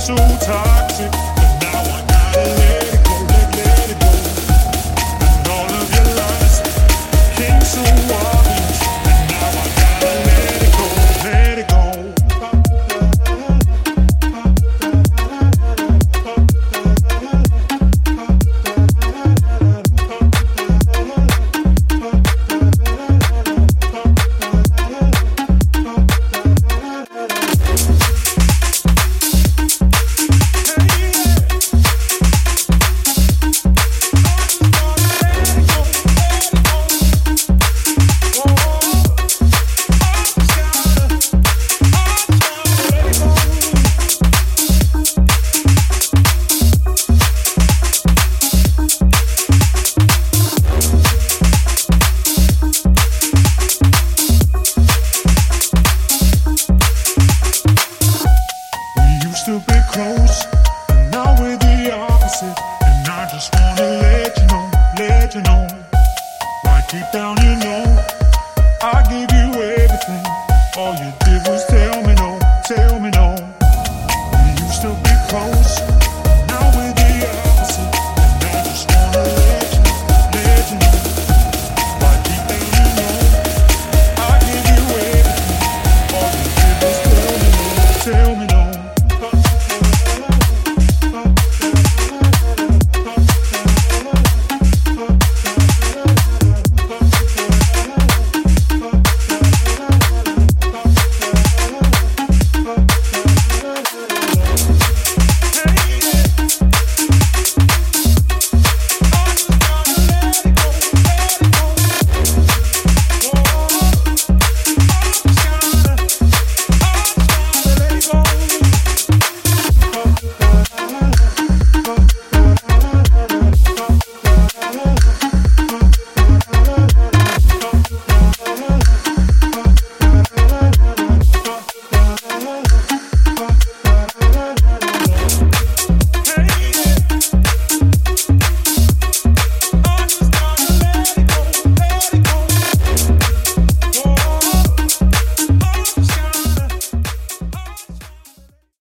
so toxic, but now I gotta let it go, let it go. And all of your lies came so obvious, and now I gotta let it go, let it go. To be close, and now we're the opposite. And I just wanna let you know. Right deep down, you know, I gave you everything. All you did was tell me no. We used to be close.